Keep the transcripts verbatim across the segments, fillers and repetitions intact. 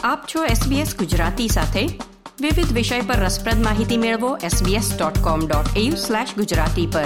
આપ છો એસબીએસ ગુજરાતી સાથે. વિવિધ વિષય પર રસપ્રદ માહિતી મેળવો SBS dot com dot AU slash Gujarati પર.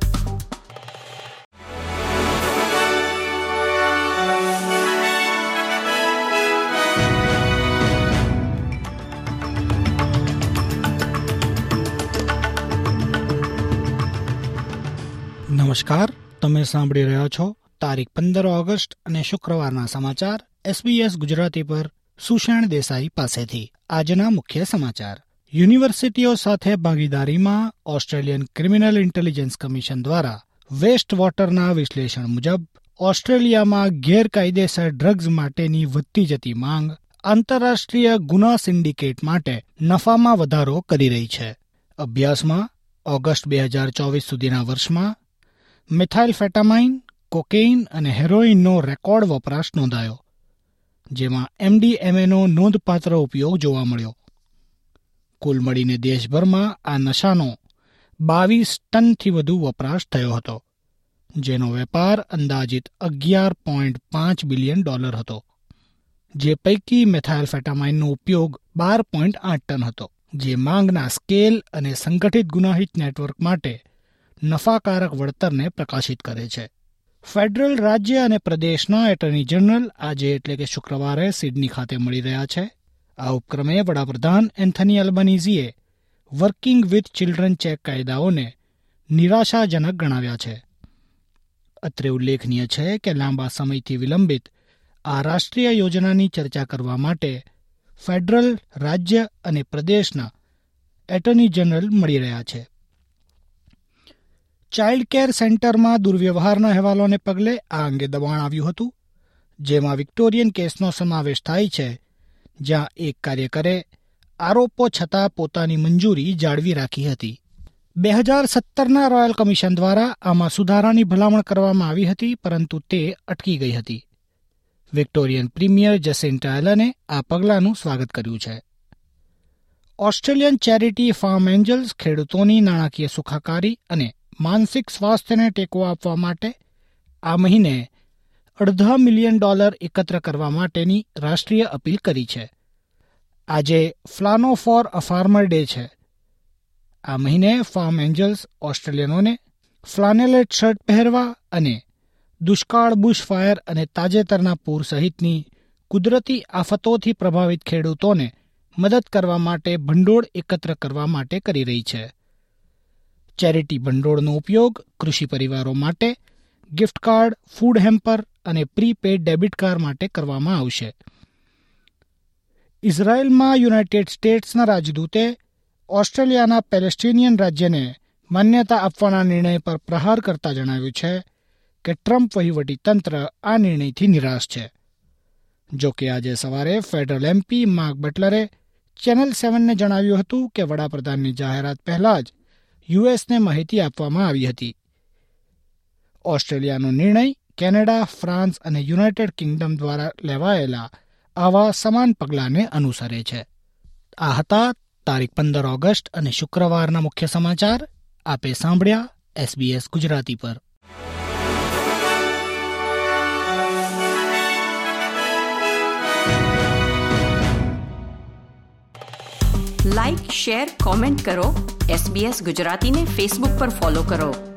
નમસ્કાર, તમે સાંભળી રહ્યા છો તારીખ પંદર ઓગસ્ટ અને શુક્રવારના સમાચાર એસબીએસ ગુજરાતી પર સુષેણ દેસાઈ પાસેથી. આજના મુખ્ય સમાચાર. યુનિવર્સિટીઓ સાથે ભાગીદારીમાં ઓસ્ટ્રેલિયન ક્રિમિનલ ઇન્ટેલિજન્સ કમિશન દ્વારા વેસ્ટ વોટરના વિશ્લેષણ મુજબ ઓસ્ટ્રેલિયામાં ગેરકાયદેસર ડ્રગ્સ માટેની વધતી જતી માંગ આંતરરાષ્ટ્રીય ગુના સિન્ડિકેટ માટે નફામાં વધારો કરી રહી છે. અભ્યાસમાં ઓગસ્ટ બે હજાર ચોવીસ સુધીના વર્ષમાં મિથાઇલફેટામાઇન, કોકેઇન અને હેરોઇનનો રેકોર્ડ વપરાશ નોંધાયો, જેમાં એમડીએમએનો નોંધપાત્ર ઉપયોગ જોવા મળ્યો. કુલ મળીને દેશભરમાં આ નશાનો બાવીસ ટનથી વધુ વપરાશ થયો હતો, જેનો વેપાર અંદાજિત અગિયાર પોઈન્ટ પાંચ બિલિયન ડોલર હતો, જે પૈકી મિથાઇલફેટામાઇનનો ઉપયોગ બાર પોઈન્ટ આઠ ટન હતો, જે માંગના સ્કેલ અને સંગઠિત ગુનાહિત નેટવર્ક માટે નફાકારક વળતરને પ્રકાશિત કરે છે. ફેડરલ રાજ્ય અને પ્રદેશના એટર્ની જનરલ આજે એટલે કે શુક્રવારે સિડની ખાતે મળી રહ્યા છે. આ ઉપક્રમે વડાપ્રધાન એન્થની અલ્બનીઝીએ વર્કિંગ વિથ ચિલ્ડ્રન ચેક કાયદાઓને નિરાશાજનક ગણાવ્યા છે. અત્રે ઉલ્લેખનીય છે કે લાંબા સમયથી વિલંબિત આ રાષ્ટ્રીય યોજનાની ચર્ચા કરવા માટે ફેડરલ, રાજ્ય અને પ્રદેશના એટર્ની જનરલ મળી રહ્યા છે. ચાઇલ્ડ કેર સેન્ટરમાં દુર્વ્યવહારના અહેવાલોને પગલે આ અંગે દબાણ આવ્યું હતું, જેમાં વિક્ટોરિયન કેસનો સમાવેશ થાય છે, જ્યાં એક કાર્યકરે આરોપો છતાં પોતાની મંજૂરી જાળવી રાખી હતી. બે હજાર સત્તરના રોયલ કમિશન દ્વારા આમાં સુધારાની ભલામણ કરવામાં આવી હતી, પરંતુ તે અટકી ગઈ હતી. વિક્ટોરિયન પ્રીમિયર જેસિન્ટા એલને આ પગલાંનું સ્વાગત કર્યું છે. ઓસ્ટ્રેલિયન ચેરિટી ફાર્મ એન્જલ્સ ખેડૂતોની નાણાકીય સુખાકારી અને માનસિક સ્વાસ્થ્યને ટેકો આપવા માટે આ મહિને અડધા મિલિયન ડોલર એકત્ર કરવા માટેની રાષ્ટ્રીય અપીલ કરી છે. આજે flanno for a farmer day છે. આ મહિને ફાર્મ એન્જલ્સ ઓસ્ટ્રેલિયનોને ફ્લાનેલેટ શર્ટ પહેરવા અને દુષ્કાળ, બુશફાયર અને તાજેતરના પૂર સહિતની કુદરતી આફતોથી પ્રભાવિત ખેડૂતોને મદદ કરવા માટે ભંડોળ એકત્ર કરવા માટે કરી રહી છે. ચેરિટી ભંડોળનો ઉપયોગ કૃષિ પરિવારો માટે ગિફ્ટ કાર્ડ, ફૂડ હેમ્પર અને પ્રીપેડ ડેબિટ કાર્ડ માટે કરવામાં આવશે. ઇઝરાયેલમાં યુનાઇટેડ સ્ટેટ્સના રાજદૂતે ઓસ્ટ્રેલિયાના પેલેસ્ટિનિયન રાજ્યને માન્યતા આપવાના નિર્ણય પર પ્રહાર કરતા જણાવ્યું છે કે ટ્રમ્પ વહીવટીતંત્ર આ નિર્ણયથી નિરાશ છે. જો કે આજે સવારે ફેડરલ એમપી માર્ક બટલરે ચેનલ સેવનને જણાવ્યું હતું કે વડાપ્રધાનની જાહેરાત પહેલા જ યુએસને માહિતી આપવામાં આવી હતી. ઓસ્ટ્રેલિયાનો નિર્ણય કેનેડા, ફ્રાન્સ અને યુનાઇટેડ કિંગડમ દ્વારા લેવાયેલા આવા સમાન પગલાંને અનુસરે છે. આ હતા તારીખ પંદર ઓગસ્ટ અને શુક્રવારના મુખ્ય સમાચાર. આપે સાંભળ્યા એસબીએસ ગુજરાતી પર. લાઇક, શેર, કોમેન્ટ કરો. એસબીએસ ગુજરાતીને ફેસબુક પર ફોલો કરો.